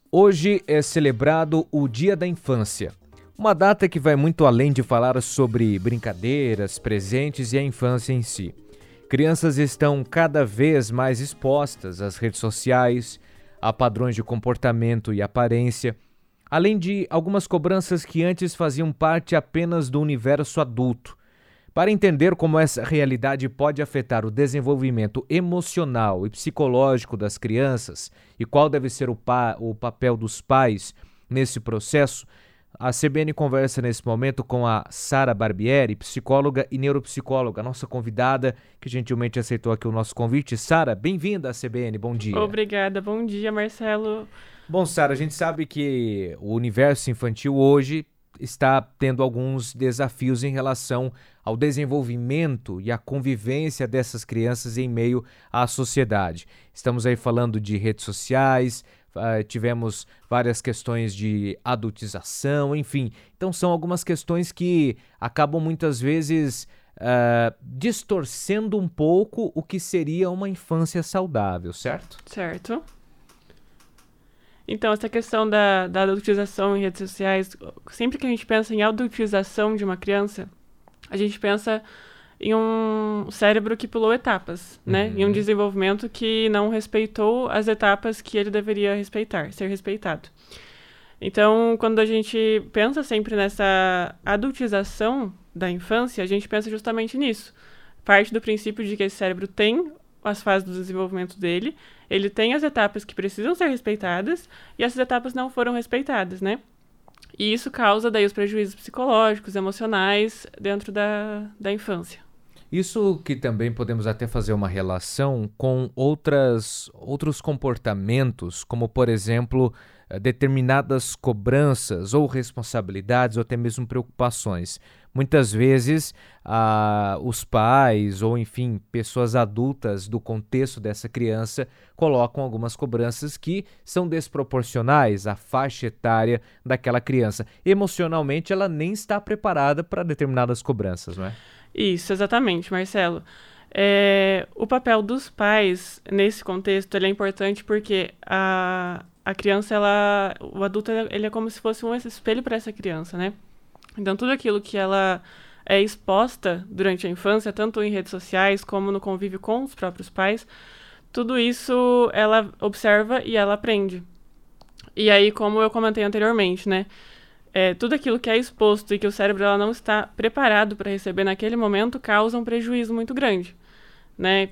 Hoje é celebrado o Dia da Infância, uma data que vai muito além de falar sobre brincadeiras, presentes e a infância em si. Crianças estão cada vez mais expostas às redes sociais, a padrões de comportamento e aparência, além de algumas cobranças que antes faziam parte apenas do universo adulto. Para entender como essa realidade pode afetar o desenvolvimento emocional e psicológico das crianças e qual deve ser o papel dos pais nesse processo, a CBN conversa nesse momento com a Sara Barbieri, psicóloga e neuropsicóloga, nossa convidada, que gentilmente aceitou aqui o nosso convite. Sara, bem-vinda à CBN, bom dia. Obrigada, bom dia, Marcelo. Bom, Sara, a gente sabe que o universo infantil hoje está tendo alguns desafios em relação ao desenvolvimento e à convivência dessas crianças em meio à sociedade. Estamos aí falando de redes sociais, tivemos várias questões de adultização, enfim. Então são algumas questões que acabam muitas vezes distorcendo um pouco o que seria uma infância saudável, certo? Certo. Então, essa questão da adultização em redes sociais, sempre que a gente pensa em adultização de uma criança, a gente pensa em um cérebro que pulou etapas, né? Em um desenvolvimento que não respeitou as etapas que ele deveria respeitar, ser respeitado. Então, quando a gente pensa sempre nessa adultização da infância, a gente pensa justamente nisso. Parte do princípio de que esse cérebro tem as fases do desenvolvimento dele, ele tem as etapas que precisam ser respeitadas e essas etapas não foram respeitadas, né? E isso causa daí os prejuízos psicológicos, emocionais dentro da infância. Isso que também podemos até fazer uma relação com outros comportamentos, como, por exemplo, determinadas cobranças ou responsabilidades ou até mesmo preocupações. Muitas vezes, os pais ou, enfim, pessoas adultas do contexto dessa criança colocam algumas cobranças que são desproporcionais à faixa etária daquela criança. Emocionalmente, ela nem está preparada para determinadas cobranças, não é? Isso, exatamente, Marcelo. O papel dos pais nesse contexto ele é importante porque a criança, o adulto, ele é como se fosse um espelho para essa criança, né? Então, tudo aquilo que ela é exposta durante a infância, tanto em redes sociais como no convívio com os próprios pais, tudo isso ela observa e ela aprende. E aí, como eu comentei anteriormente, né? Tudo aquilo que é exposto e que o cérebro ela não está preparado para receber naquele momento causa um prejuízo muito grande, né?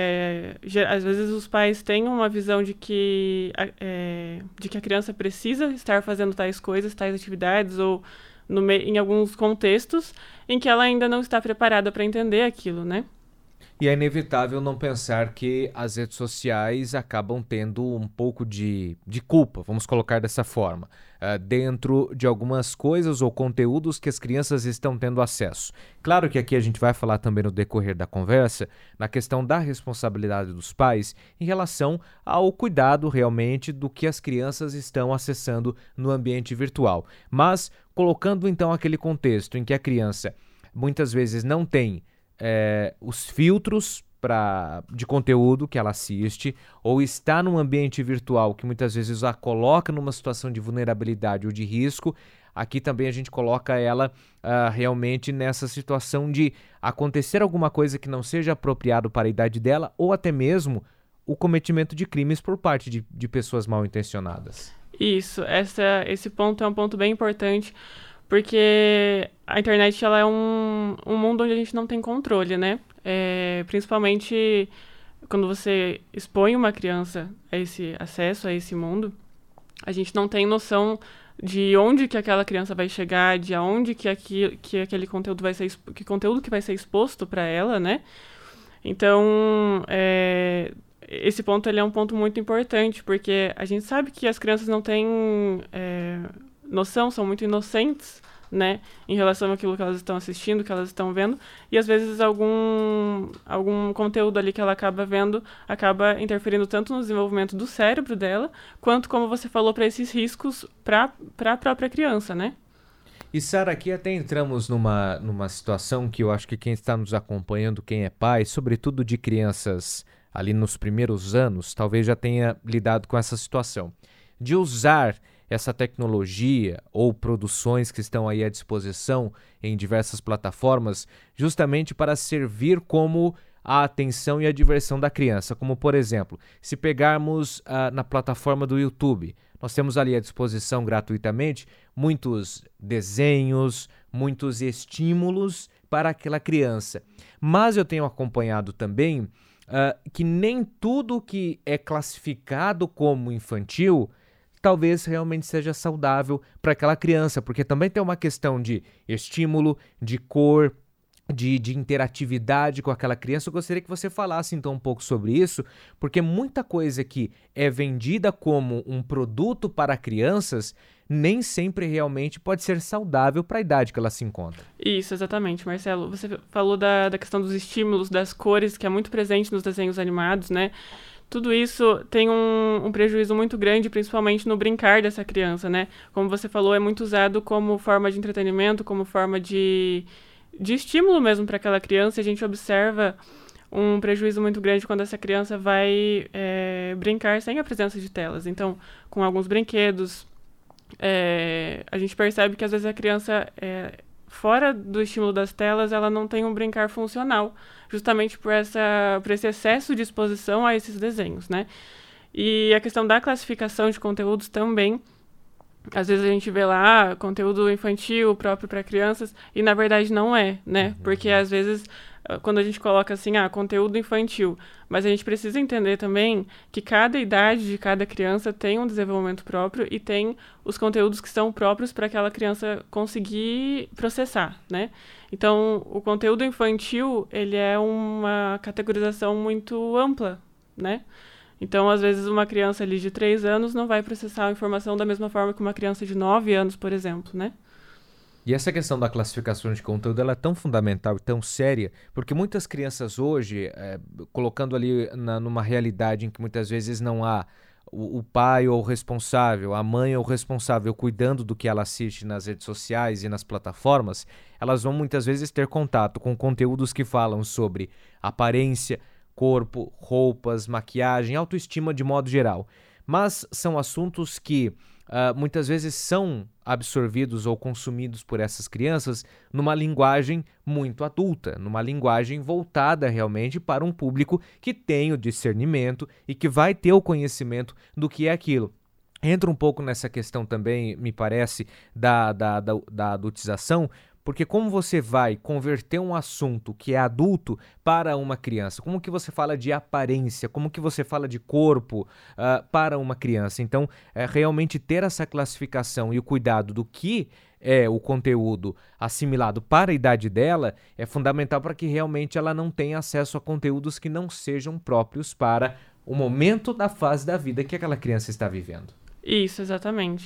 Às vezes os pais têm uma visão de que a criança precisa estar fazendo tais coisas, tais atividades, ou em alguns contextos em que ela ainda não está preparada para entender aquilo, né? E é inevitável não pensar que as redes sociais acabam tendo um pouco de culpa, vamos colocar dessa forma, dentro de algumas coisas ou conteúdos que as crianças estão tendo acesso. Claro que aqui a gente vai falar também no decorrer da conversa, na questão da responsabilidade dos pais em relação ao cuidado realmente do que as crianças estão acessando no ambiente virtual. Mas colocando então aquele contexto em que a criança muitas vezes não tem os filtros de conteúdo que ela assiste, ou está num ambiente virtual que muitas vezes a coloca numa situação de vulnerabilidade ou de risco, aqui também a gente coloca ela realmente nessa situação de acontecer alguma coisa que não seja apropriado para a idade dela, ou até mesmo o cometimento de crimes por parte de pessoas mal intencionadas. Isso, esse ponto é um ponto bem importante, porque a internet ela é um mundo onde a gente não tem controle, né? Principalmente quando você expõe uma criança a esse acesso, a esse mundo, a gente não tem noção de onde que aquela criança vai chegar, de aonde que aquele conteúdo vai ser, que conteúdo que vai ser exposto para ela, né? Então, esse ponto ele é um ponto muito importante, porque a gente sabe que as crianças não têm noção, são muito inocentes, né, em relação àquilo que elas estão assistindo, que elas estão vendo, e às vezes algum conteúdo ali que ela acaba vendo acaba interferindo tanto no desenvolvimento do cérebro dela, quanto, como você falou, para esses riscos para a própria criança, né? E, Sara, aqui até entramos numa situação que eu acho que quem está nos acompanhando, quem é pai, sobretudo de crianças ali nos primeiros anos, talvez já tenha lidado com essa situação. de usar essa tecnologia ou produções que estão aí à disposição em diversas plataformas, justamente para servir como a atenção e a diversão da criança. Como, por exemplo, se pegarmos na plataforma do YouTube, nós temos ali à disposição gratuitamente muitos desenhos, muitos estímulos para aquela criança. Mas eu tenho acompanhado também que nem tudo que é classificado como infantil talvez realmente seja saudável para aquela criança, porque também tem uma questão de estímulo, de cor, de interatividade com aquela criança. Eu gostaria que você falasse então um pouco sobre isso, porque muita coisa que é vendida como um produto para crianças nem sempre realmente pode ser saudável para a idade que ela se encontra. Isso, exatamente, Marcelo. Você falou da questão dos estímulos, das cores, que é muito presente nos desenhos animados, né? Tudo isso tem um prejuízo muito grande, principalmente no brincar dessa criança, né? Como você falou, é muito usado como forma de entretenimento, como forma de estímulo mesmo para aquela criança. A gente observa um prejuízo muito grande quando essa criança vai brincar sem a presença de telas. Então, com alguns brinquedos, a gente percebe que às vezes a criança, fora do estímulo das telas, ela não tem um brincar funcional, justamente por esse excesso de exposição a esses desenhos, né? E a questão da classificação de conteúdos também. Às vezes a gente vê lá conteúdo infantil próprio para crianças e na verdade não é, né? Porque às vezes quando a gente coloca assim, conteúdo infantil, mas a gente precisa entender também que cada idade de cada criança tem um desenvolvimento próprio e tem os conteúdos que são próprios para aquela criança conseguir processar, né? Então, o conteúdo infantil, ele é uma categorização muito ampla, né? Então, às vezes, uma criança ali de 3 anos não vai processar a informação da mesma forma que uma criança de 9 anos, por exemplo, né? E essa questão da classificação de conteúdo, ela é tão fundamental e tão séria, porque muitas crianças hoje, colocando ali numa realidade em que muitas vezes não há o pai ou o responsável, a mãe ou o responsável cuidando do que ela assiste nas redes sociais e nas plataformas, elas vão muitas vezes ter contato com conteúdos que falam sobre aparência, corpo, roupas, maquiagem, autoestima de modo geral. Mas são assuntos que muitas vezes são absorvidos ou consumidos por essas crianças numa linguagem muito adulta, numa linguagem voltada realmente para um público que tem o discernimento e que vai ter o conhecimento do que é aquilo. Entra um pouco nessa questão também, me parece, da adultização, porque como você vai converter um assunto que é adulto para uma criança? Como que você fala de aparência? Como que você fala de corpo para uma criança? Então, realmente ter essa classificação e o cuidado do que é o conteúdo assimilado para a idade dela é fundamental para que realmente ela não tenha acesso a conteúdos que não sejam próprios para o momento da fase da vida que aquela criança está vivendo. Isso, exatamente.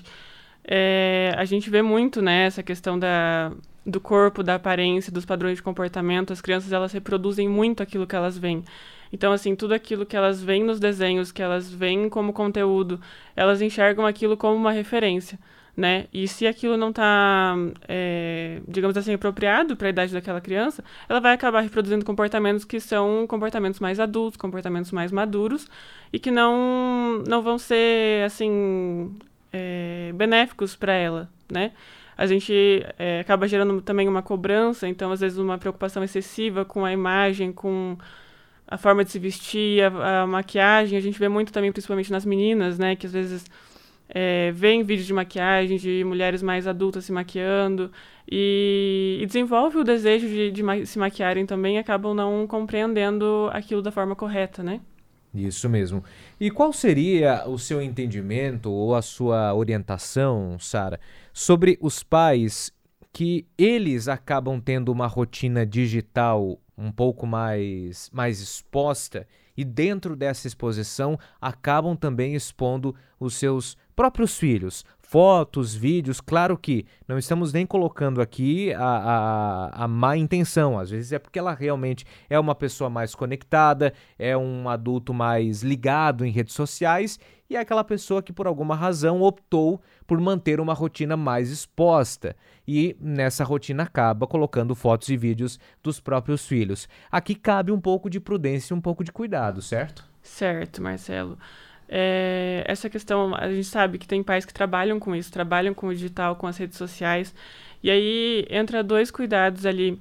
A gente vê muito, né, essa questão do corpo, da aparência, dos padrões de comportamento. As crianças, elas reproduzem muito aquilo que elas veem. Então, assim, tudo aquilo que elas veem nos desenhos, que elas veem como conteúdo, elas enxergam aquilo como uma referência, né? E se aquilo não está, digamos assim, apropriado para a idade daquela criança, ela vai acabar reproduzindo comportamentos que são comportamentos mais adultos, comportamentos mais maduros e que não vão ser, assim, benéficos para ela, né? A gente acaba gerando também uma cobrança, então às vezes uma preocupação excessiva com a imagem, com a forma de se vestir, a maquiagem. A gente vê muito também, principalmente nas meninas, né, que às vezes veem vídeos de maquiagem de mulheres mais adultas se maquiando e desenvolve o desejo de se maquiarem também e acabam não compreendendo aquilo da forma correta, né? Isso mesmo. E qual seria o seu entendimento ou a sua orientação, Sara, sobre os pais que eles acabam tendo uma rotina digital um pouco mais exposta e dentro dessa exposição acabam também expondo os seus próprios filhos? Fotos, vídeos, claro que não estamos nem colocando aqui a má intenção, às vezes é porque ela realmente é uma pessoa mais conectada, é um adulto mais ligado em redes sociais e é aquela pessoa que por alguma razão optou por manter uma rotina mais exposta e nessa rotina acaba colocando fotos e vídeos dos próprios filhos. Aqui cabe um pouco de prudência e um pouco de cuidado, certo? Certo, Marcelo. Essa questão, a gente sabe que tem pais que trabalham com isso, trabalham com o digital, com as redes sociais, e aí entra dois cuidados ali.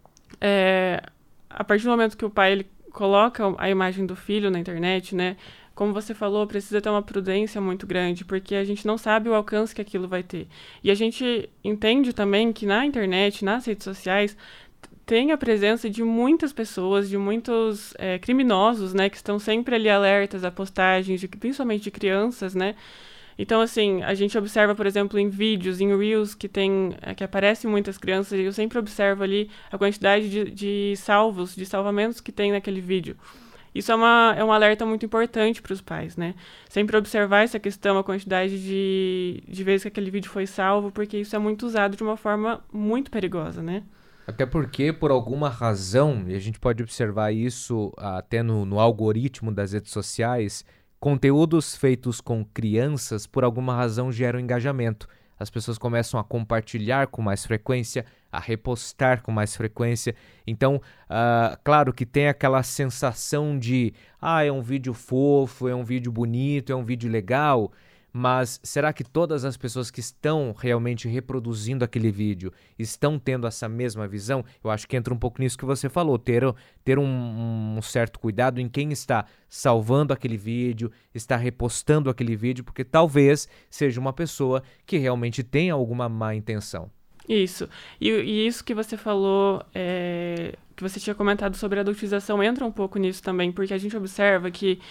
A partir do momento que o pai ele coloca a imagem do filho na internet, né? Como você falou, precisa ter uma prudência muito grande, porque a gente não sabe o alcance que aquilo vai ter. E a gente entende também que na internet, nas redes sociais, tem a presença de muitas pessoas, de muitos criminosos, né, que estão sempre ali alertas a postagens, principalmente de crianças, né? Então, assim, a gente observa, por exemplo, em vídeos, em Reels, que aparecem muitas crianças, e eu sempre observo ali a quantidade de salvamentos que tem naquele vídeo. Isso é um alerta muito importante para os pais, né? Sempre observar essa questão, a quantidade de vezes que aquele vídeo foi salvo, porque isso é muito usado de uma forma muito perigosa, né? Até porque, por alguma razão, e a gente pode observar isso até no algoritmo das redes sociais, conteúdos feitos com crianças, por alguma razão, geram engajamento. As pessoas começam a compartilhar com mais frequência, a repostar com mais frequência. Então, claro que tem aquela sensação de é um vídeo fofo, é um vídeo bonito, é um vídeo legal, mas será que todas as pessoas que estão realmente reproduzindo aquele vídeo estão tendo essa mesma visão? Eu acho que entra um pouco nisso que você falou, ter um certo cuidado em quem está salvando aquele vídeo, está repostando aquele vídeo, porque talvez seja uma pessoa que realmente tenha alguma má intenção. Isso. E isso que você falou, que você tinha comentado sobre a adultização, entra um pouco nisso também, porque a gente observa que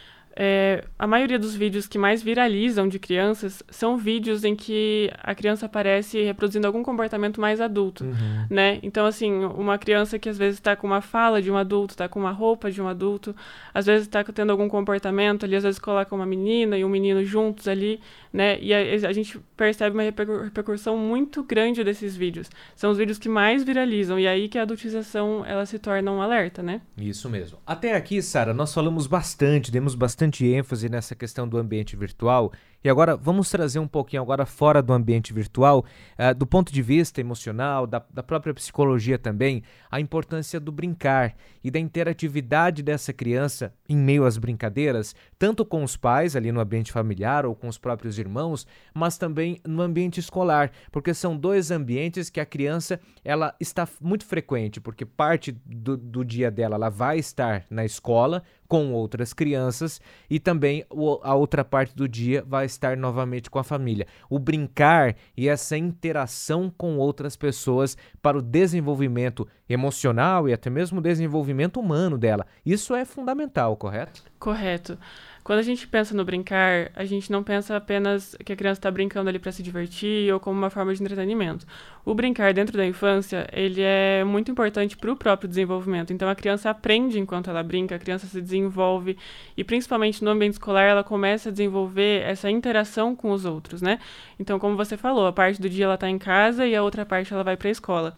a maioria dos vídeos que mais viralizam de crianças são vídeos em que a criança aparece reproduzindo algum comportamento mais adulto, né? Então, assim, uma criança que às vezes está com uma fala de um adulto, está com uma roupa de um adulto, às vezes está tendo algum comportamento ali, às vezes coloca uma menina e um menino juntos ali, né? E a gente percebe uma repercussão muito grande desses vídeos. São os vídeos que mais viralizam, e aí que a adultização, ela se torna um alerta, né? Isso mesmo. Até aqui, Sara, nós falamos bastante, demos bastante ênfase nessa questão do ambiente virtual, e agora vamos trazer um pouquinho agora fora do ambiente virtual, do ponto de vista emocional, da própria psicologia também, a importância do brincar e da interatividade dessa criança em meio às brincadeiras, tanto com os pais ali no ambiente familiar ou com os próprios irmãos, mas também no ambiente escolar, porque são dois ambientes que a criança ela está muito frequente, porque parte do dia dela ela vai estar na escola com outras crianças e também a outra parte do dia vai estar novamente com a família. O brincar e essa interação com outras pessoas para o desenvolvimento emocional e até mesmo o desenvolvimento humano dela. Isso é fundamental, correto? Correto. Quando a gente pensa no brincar, a gente não pensa apenas que a criança está brincando ali para se divertir ou como uma forma de entretenimento. O brincar dentro da infância, ele é muito importante para o próprio desenvolvimento. Então, a criança aprende enquanto ela brinca, a criança se desenvolve e, principalmente no ambiente escolar, ela começa a desenvolver essa interação com os outros, né? Então, como você falou, a parte do dia ela está em casa e a outra parte ela vai para a escola.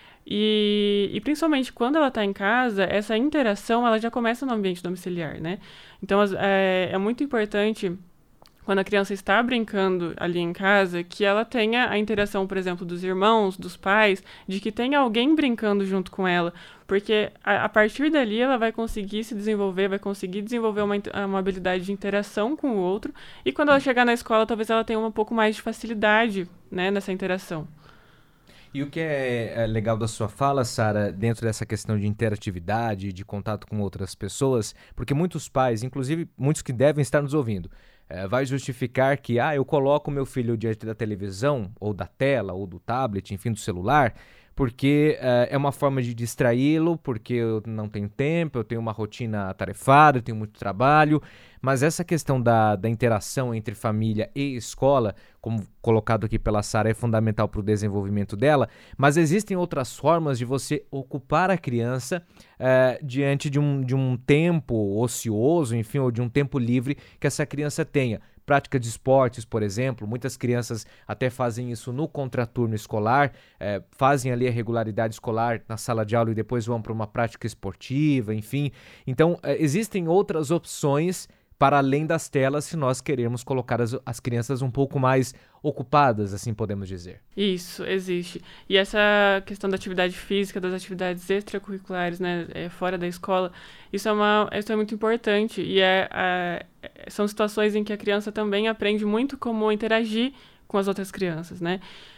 E principalmente quando ela está em casa, essa interação ela já começa no ambiente domiciliar, né? Então é muito importante, quando a criança está brincando ali em casa, que ela tenha a interação, por exemplo, dos irmãos, dos pais, de que tenha alguém brincando junto com ela, porque a partir dali ela vai conseguir se desenvolver, vai conseguir desenvolver uma habilidade de interação com o outro, e quando ela chegar na escola, talvez ela tenha um pouco mais de facilidade, né, nessa interação. E o que é legal da sua fala, Sara, dentro dessa questão de interatividade, de contato com outras pessoas, porque muitos pais, inclusive muitos que devem estar nos ouvindo, vai justificar que eu coloco meu filho diante da televisão, ou da tela, ou do tablet, enfim, do celular, porque é uma forma de distraí-lo, porque eu não tenho tempo, eu tenho uma rotina atarefada, eu tenho muito trabalho, mas essa questão da interação entre família e escola, como colocado aqui pela Sara, é fundamental para o desenvolvimento dela, mas existem outras formas de você ocupar a criança diante de um tempo ocioso, enfim, ou de um tempo livre que essa criança tenha. Prática de esportes, por exemplo, muitas crianças até fazem isso no contraturno escolar, fazem ali a regularidade escolar na sala de aula e depois vão para uma prática esportiva, enfim. Então, existem outras opções para além das telas, se nós queremos colocar as crianças um pouco mais ocupadas, assim podemos dizer. Isso, existe. E essa questão da atividade física, das atividades extracurriculares, né, fora da escola, isso é muito importante. E são situações em que a criança também aprende muito como interagir com as outras crianças, né?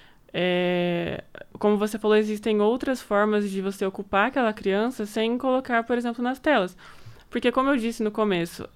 Como você falou, existem outras formas de você ocupar aquela criança sem colocar, por exemplo, nas telas. Porque, como eu disse no começo,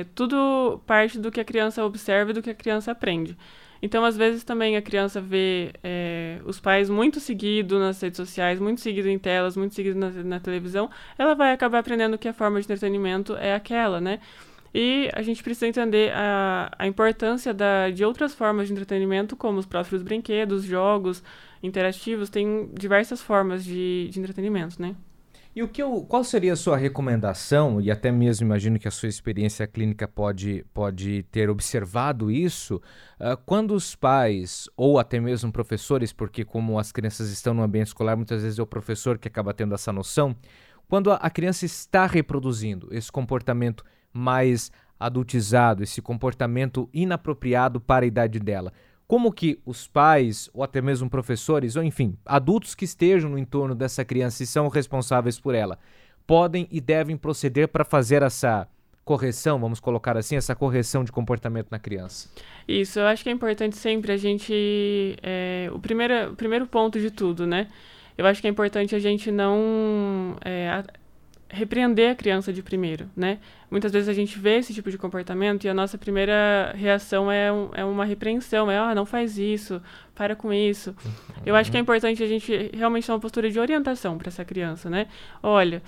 tudo parte do que a criança observa e do que a criança aprende. Então, às vezes, também a criança vê os pais muito seguido nas redes sociais, muito seguido em telas, muito seguido na televisão, ela vai acabar aprendendo que a forma de entretenimento é aquela, né? E a gente precisa entender a importância de outras formas de entretenimento, como os próprios brinquedos, jogos interativos, tem diversas formas de entretenimento, né? E qual seria a sua recomendação, e até mesmo imagino que a sua experiência clínica pode ter observado isso, quando os pais, ou até mesmo professores, porque como as crianças estão no ambiente escolar, muitas vezes é o professor que acaba tendo essa noção, quando a criança está reproduzindo esse comportamento mais adultizado, esse comportamento inapropriado para a idade dela, como que os pais, ou até mesmo professores, ou enfim, adultos que estejam no entorno dessa criança e são responsáveis por ela, podem e devem proceder para fazer essa correção, vamos colocar assim, essa correção de comportamento na criança? Isso, eu acho que é importante sempre a gente... o primeiro ponto de tudo, né? Eu acho que é importante a gente não repreender a criança de primeiro, né? Muitas vezes a gente vê esse tipo de comportamento e a nossa primeira reação é uma repreensão, não faz isso, para com isso. Eu acho que é importante a gente realmente ter uma postura de orientação para essa criança, né? Olha,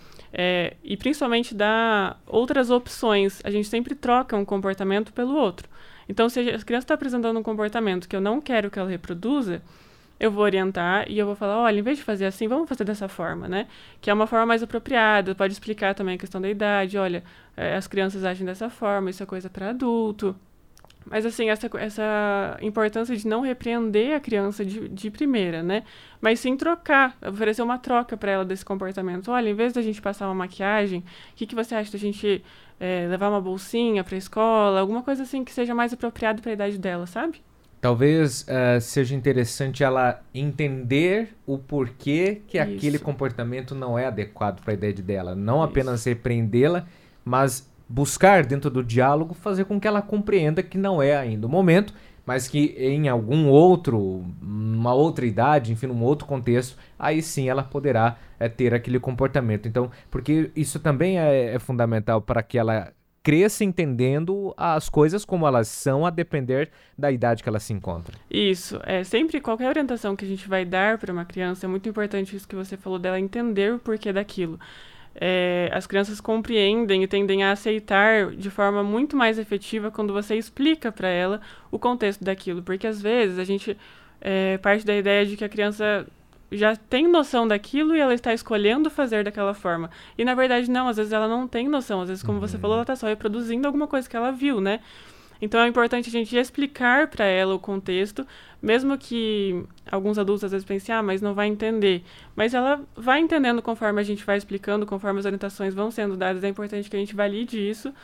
e principalmente dar outras opções. A gente sempre troca um comportamento pelo outro. Então, se a criança está apresentando um comportamento que eu não quero que ela reproduza, eu vou orientar e eu vou falar, olha, em vez de fazer assim, vamos fazer dessa forma, né? Que é uma forma mais apropriada, pode explicar também a questão da idade, olha, as crianças agem dessa forma, isso é coisa para adulto. Mas, assim, essa importância de não repreender a criança de primeira, né? Mas sim trocar, oferecer uma troca para ela desse comportamento. Olha, em vez da gente passar uma maquiagem, o que você acha da gente levar uma bolsinha para a escola? Alguma coisa assim que seja mais apropriada para a idade dela, sabe? Talvez seja interessante ela entender o porquê que aquele comportamento não é adequado para a idade dela. Não apenas repreendê-la, mas buscar dentro do diálogo fazer com que ela compreenda que não é ainda o momento, mas que em uma outra idade, enfim, num outro contexto, aí sim ela poderá ter aquele comportamento. Então, porque isso também é fundamental para que ela cresça entendendo as coisas como elas são, a depender da idade que ela se encontra. Isso, sempre qualquer orientação que a gente vai dar para uma criança, é muito importante isso que você falou dela entender o porquê daquilo. As crianças compreendem e tendem a aceitar de forma muito mais efetiva quando você explica para ela o contexto daquilo, porque às vezes a gente parte da ideia de que a criança já tem noção daquilo e ela está escolhendo fazer daquela forma. E, na verdade, não. Às vezes ela não tem noção. Às vezes, como você falou, ela está só reproduzindo alguma coisa que ela viu, né? Então, é importante a gente explicar para ela o contexto, mesmo que alguns adultos, às vezes, pensem, mas não vai entender. Mas ela vai entendendo conforme a gente vai explicando, conforme as orientações vão sendo dadas. É importante que a gente valide isso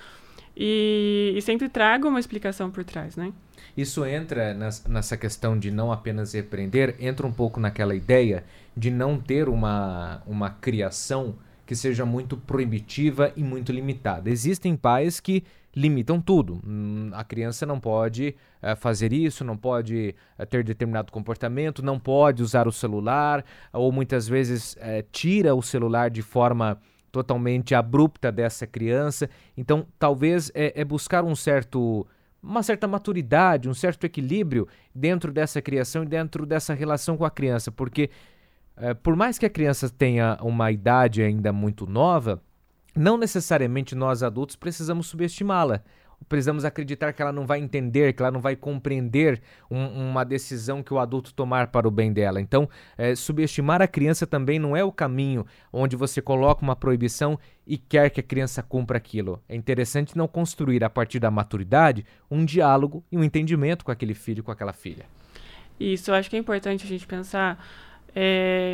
e sempre traga uma explicação por trás, né? Isso entra nessa questão de não apenas repreender, entra um pouco naquela ideia de não ter uma criação que seja muito proibitiva e muito limitada. Existem pais que limitam tudo. A criança não pode fazer isso, não pode ter determinado comportamento, não pode usar o celular, ou muitas vezes tira o celular de forma totalmente abrupta dessa criança. Então, talvez buscar uma certa maturidade, um certo equilíbrio dentro dessa criação e dentro dessa relação com a criança, porque por mais que a criança tenha uma idade ainda muito nova, não necessariamente nós adultos precisamos subestimá-la. Precisamos acreditar que ela não vai entender, que ela não vai compreender uma decisão que o adulto tomar para o bem dela. Então, subestimar a criança também não é o caminho onde você coloca uma proibição e quer que a criança cumpra aquilo. É interessante não construir, a partir da maturidade, um diálogo e um entendimento com aquele filho, com aquela filha. Isso, eu acho que é importante a gente pensar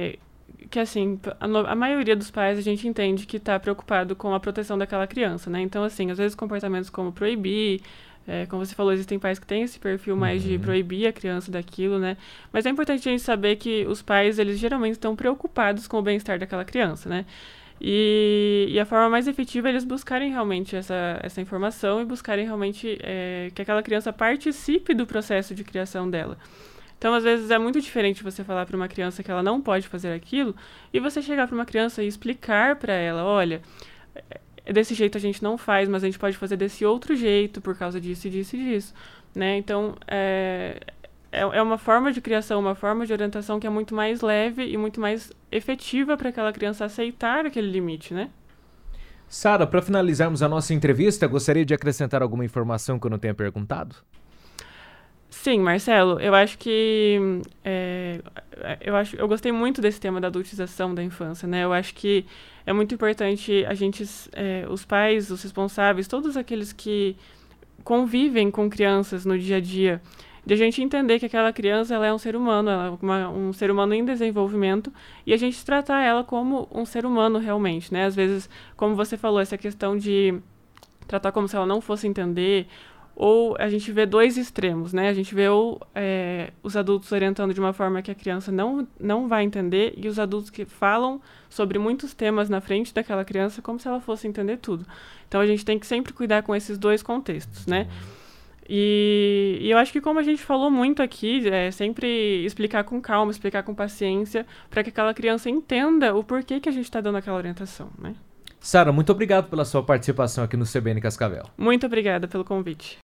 que assim, a maioria dos pais a gente entende que está preocupado com a proteção daquela criança, né? Então, assim, às vezes comportamentos como proibir, como você falou, existem pais que têm esse perfil mais de proibir a criança daquilo, né? Mas é importante a gente saber que os pais, eles geralmente estão preocupados com o bem-estar daquela criança, né? E a forma mais efetiva é eles buscarem realmente essa informação e buscarem realmente que aquela criança participe do processo de criação dela. Então, às vezes, é muito diferente você falar para uma criança que ela não pode fazer aquilo e você chegar para uma criança e explicar para ela, olha, desse jeito a gente não faz, mas a gente pode fazer desse outro jeito por causa disso e disso e disso, né? Então, é uma forma de criação, uma forma de orientação que é muito mais leve e muito mais efetiva para aquela criança aceitar aquele limite, né? Sara, para finalizarmos a nossa entrevista, gostaria de acrescentar alguma informação que eu não tenha perguntado? Sim, Marcelo, eu acho que eu gostei muito desse tema da adultização da infância, né? Eu acho que é muito importante a gente, os pais, os responsáveis, todos aqueles que convivem com crianças no dia a dia, de a gente entender que aquela criança ela é um ser humano, ela é um ser humano em desenvolvimento e a gente tratar ela como um ser humano realmente, né? Às vezes, como você falou, essa questão de tratar como se ela não fosse entender, ou a gente vê dois extremos, né? A gente vê os adultos orientando de uma forma que a criança não vai entender e os adultos que falam sobre muitos temas na frente daquela criança como se ela fosse entender tudo. Então, a gente tem que sempre cuidar com esses dois contextos, né? E eu acho que como a gente falou muito aqui, sempre explicar com calma, explicar com paciência, para que aquela criança entenda o porquê que a gente está dando aquela orientação, né? Sara, muito obrigado pela sua participação aqui no CBN Cascavel. Muito obrigada pelo convite.